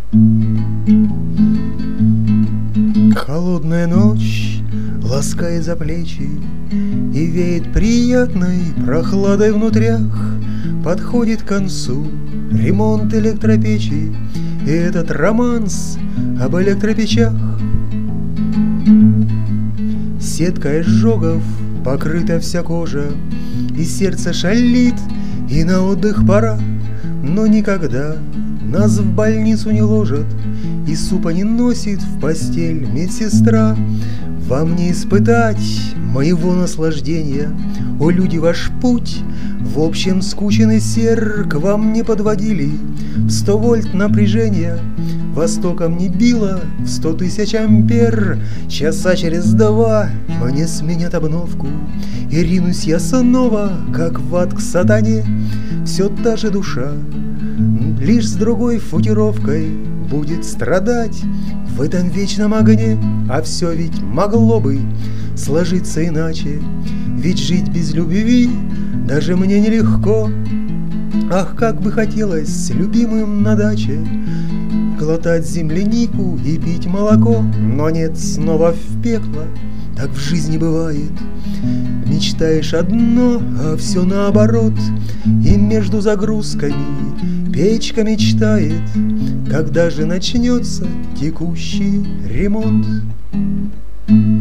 Холодная ночь ласкает за плечи и веет приятной прохладой внутрях. Подходит к концу ремонт электропечи и этот романс об электропечах. Сеткой ожогов покрыта вся кожа, и сердце шалит, и на отдых пора. Но никогда нас в больницу не ложат, и супа не носит в постель медсестра. Вам не испытать моего наслаждения, о люди, ваш путь в общем скучен и сер. К вам не подводили в 100 вольт напряжения, востоком не било в 100 тысяч ампер. Часа через 2 мне сменят обновку, и ринусь я снова, как в ад к сатане. Все та же душа, лишь с другой футировкой, будет страдать в этом вечном огне. А все ведь могло бы сложиться иначе, ведь жить без любви даже мне нелегко. Ах, как бы хотелось с любимым на даче глотать землянику и пить молоко. Но нет, снова в пекло, так в жизни бывает. Мечтаешь одно, а все наоборот. И между загрузками печка мечтает, когда же начнется текущий ремонт.